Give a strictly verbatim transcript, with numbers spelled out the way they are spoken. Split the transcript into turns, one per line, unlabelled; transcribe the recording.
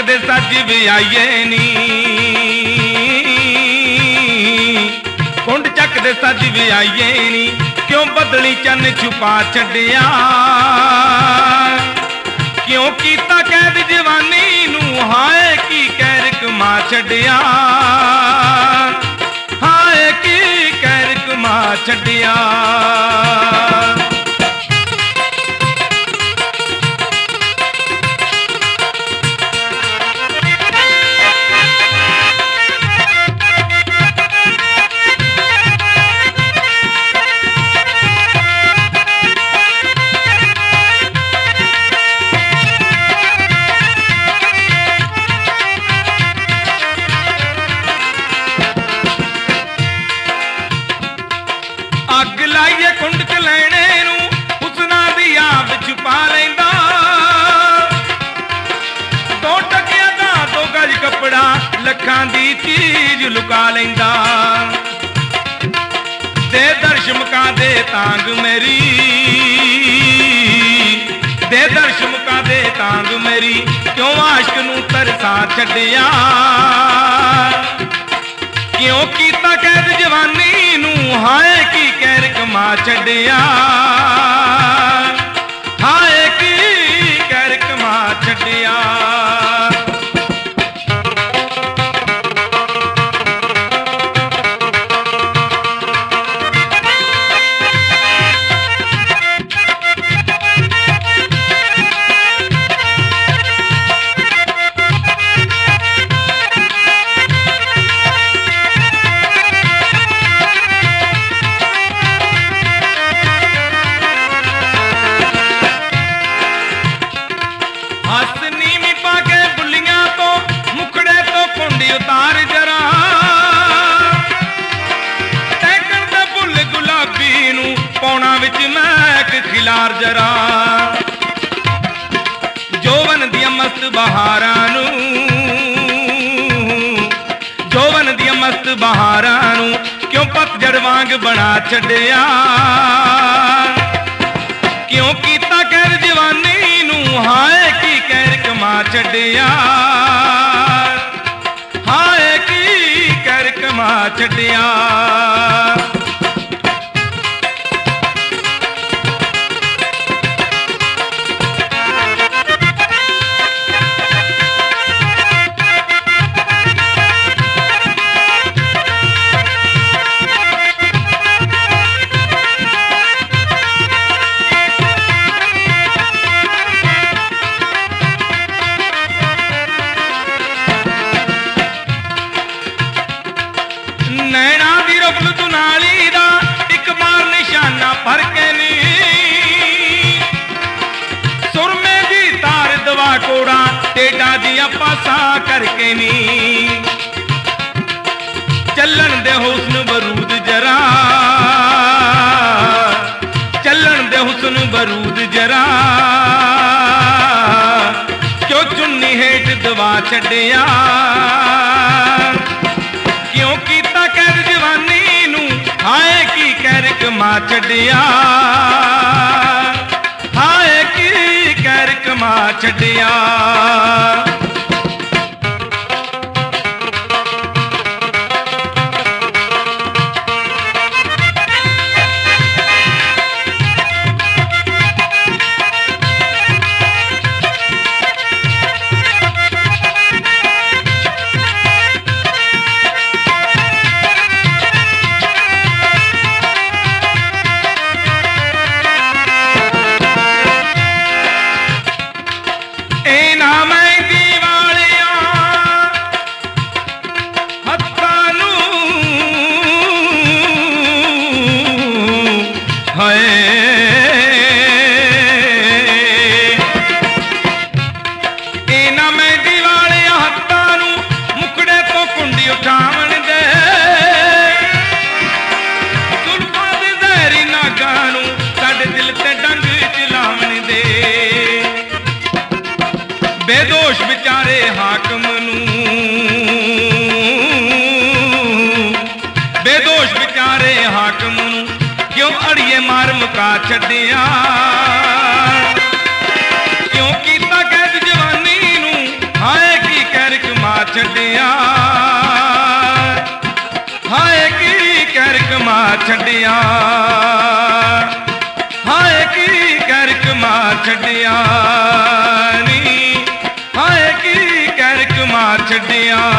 ਚੱਕਦੇ ਸੱਜ ਵਿਆਈਏ ਨੀ, ਕੁੰਡ ਚੱਕਦੇ ਸੱਜ ਵਿਆਈਏ ਨੀ, ਕਿਉਂ ਬਦਲੀ ਚੰਨ ਛੁਪਾ ਛੱਡਿਆ, ਕਿਉਂ ਕੀਤਾ ਕੈਦ ਜਵਾਨੀ ਨੂੰ, ਹਾਏ ਕੀ ਕਹਿਰ ਕਮਾ ਛੱਡਿਆ, ਹਾਏ ਕੀ ਕਹਿਰ ਕਮਾ ਛੱਡਿਆ। ਅੱਗ ਲਾਈਏ ਕੁੰਡ ਚ ਲੈਣੇ ਨੂੰ, ਹੁਸਨਾਂ ਦੀ ਆਬ ਛੁਪਾ ਲੈਂਦਾ, ਦੋ ਟਕਿਆਂ ਦਾ ਦੋ ਗਜ ਕੱਪੜਾ, ਲੱਖਾਂ ਦੀ ਚੀਜ਼ ਲੁਕਾ ਲੈਂਦਾ। ਦੇ ਦਰਸ਼ਮਕਾ ਦੇ ਤਾਂਗ ਮੇਰੀ, ਦੇ ਦਰਸ਼ਮਕਾ ਦੇ ਤਾਂਗ ਮੇਰੀ, ਕਿਉਂ ਆਸ਼ਕ ਨੂੰ ਤਰਸਾ ਛੱਡਿਆ, ਕਿਉਂ ਕੀਤਾ ਕੈਦ ਜਵਾਨੀ ਨੂੰ, ਹਾਏ ਕੀ ਕਹਿਰ ਕਮਾ ਛੱਡਿਆ, ਹਾਏ ਕੀ ਕਹਿਰ ਕਮਾ ਛੱਡਿਆ। ਨੀਵੀਂ ਪਾ ਕੇ ਬੁੱਲੀਆਂ ਤੋਂ, ਮੁਖੜੇ ਤੋਂ ਕੁੰਡੀ ਉਤਾਰ ਜਰਾ, ਟਹਿਕਣ ਦੇ ਫੁੱਲ ਗੁਲਾਬੀ ਨੂੰ, ਪੌਣਾ ਵਿੱਚ ਮਹਿਕ ਖਿਲਾਰ ਜਰਾ। ਜੋਵਨ ਦੀਆਂ ਮਸਤ ਬਹਾਰਾਂ ਨੂੰ, ਜੋਵਨ ਦੀਆਂ ਮਸਤ ਬਹਾਰਾਂ ਨੂੰ, ਕਿਉਂ ਪਤਝੜ ਵਾਂਗ ਬਣਾ ਛੱਡਿਆ, ਕਿਉਂ ਕੀਤਾ ਕੈਦ ਜਵਾਨੀ ਨੂੰ, ਹਾਏ ਕੀ ਕਹਿਰ ਕਮਾ ਛੱਡਿਆ, ਹਾਏ ਕੀ ਕਹਿਰ ਕਮਾ ਛੱਡਿਆ। ਨੈਣਾ ਦੀ ਰੁਕਨ ਦੁਨਾਲੀ ਦਾ, ਇੱਕ ਬਾਰ ਨਿਸ਼ਾਨਾ ਫੜ ਕੇ ਨੀ, ਸੁਰਮੇ ਦੀ ਤਾਰ ਦਵਾ ਕੋੜਾ, ਟੇਡਾ ਦੀਆਂ ਪਾਸਾਂ ਕਰਕੇ ਨੀ, ਚੱਲਣ ਦੇ ਹੁਸਨ ਬਰੂਦ ਜਰਾ, ਚੱਲਣ ਦੇ ਹੁਸਨ ਬਰੂਦ ਜਰਾ, ਕਿਉਂ ਚੁੰਨੀ ਹੇਠ ਦਵਾ ਛੱਡਿਆ, ਕਿਉਂ ਕੀਤਾ ਕੈਦ ਜਵਾਨੀ ਨੂੰ, ਹਾਏ ਕੀ ਕਹਿਰ ਕਮਾ ਛੱਡਿਆ, ਹਾਏ ਕੀ ਕਹਿਰ ਕਮਾ ਛੱਡਿਆ। ਬੇਦੋਸ਼ ਵਿਚਾਰੇ ਹਾਕਮ ਨੂੰ, ਬੇਦੋਸ਼ ਵਿਚਾਰੇ ਹਾਕਮ ਨੂੰ ਕਿਉਂ ਅੜੀਏ ਮਾਰ ਮੁਕਾ ਛੱਡਿਆ, ਕਿਉਂ ਕੀਤਾ ਕੈਦ ਜਵਾਨੀ ਨੂੰ, ਹਾਏ ਕੀ ਛੱਡਿਆ ਹਾਏ ਕੀ ਕਰਕਮਾ ਛੱਡਿਆ ਹਾਏ ਕੀ ਕਰਕਮਾ ਛੱਡਿਆ ਨੀ ਹਾਏ ਕੀ ਕਰਕਮਾ ਛੱਡਿਆ